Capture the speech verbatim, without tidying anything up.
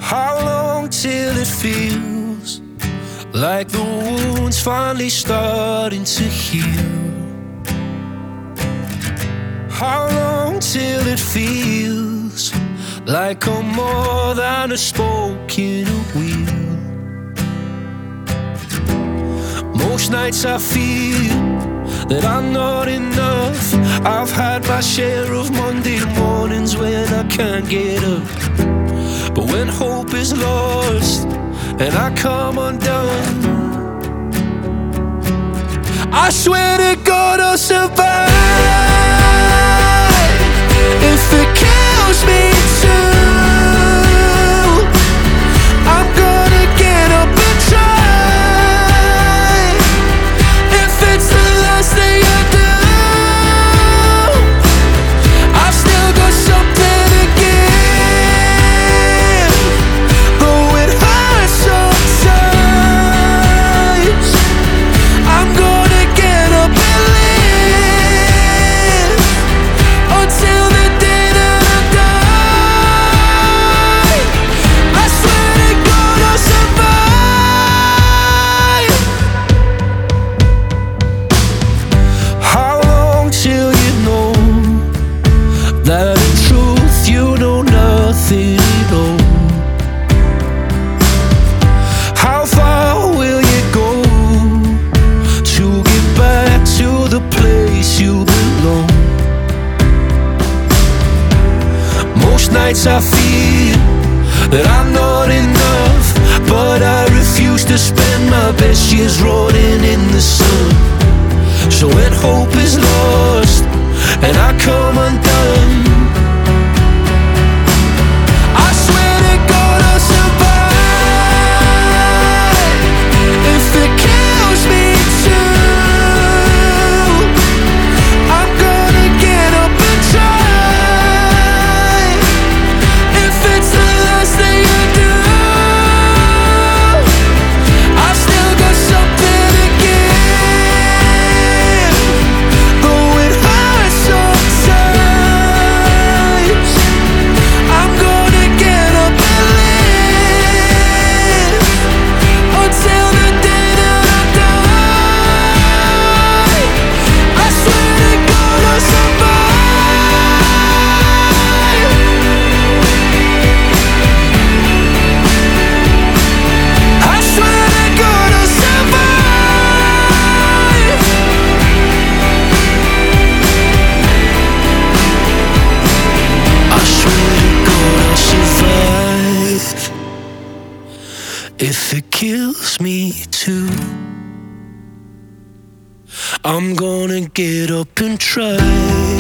How long till it feels like the wound's finally starting to heal? How long till it feels like I'm more than a spoke in a wheel? Most nights I feel that I'm not enough. I've had my share of Monday mornings when I can't get up. But when hope is lost and I come undone, I swear to God I'll survive. If it kills me too, I'm gonna get up and try. If it's the last thing I do, I've still got something to give. Though it hurts sometimes, I'm gonna get up and live until the day that I die. I swear to God I'll survive. How long till you know that in truth you know nothing at all? How far will you go to get back to the place you belong? Most nights I feel that I'm not enough, but I refuse to spend my best years rotting in the sun. So when hope is lost and I come undone, I swear to God I'll survive. If it kills me too, I'm gonna get up and try. If it's the last thing I do, I've still got something to give. Though it hurts sometimes, I'm gonna get up and live until the day that I die. I swear to God I'll survive. I swear to God I'll survive. I swear to God I'll survive. If it kills me too, I'm gonna get up and try.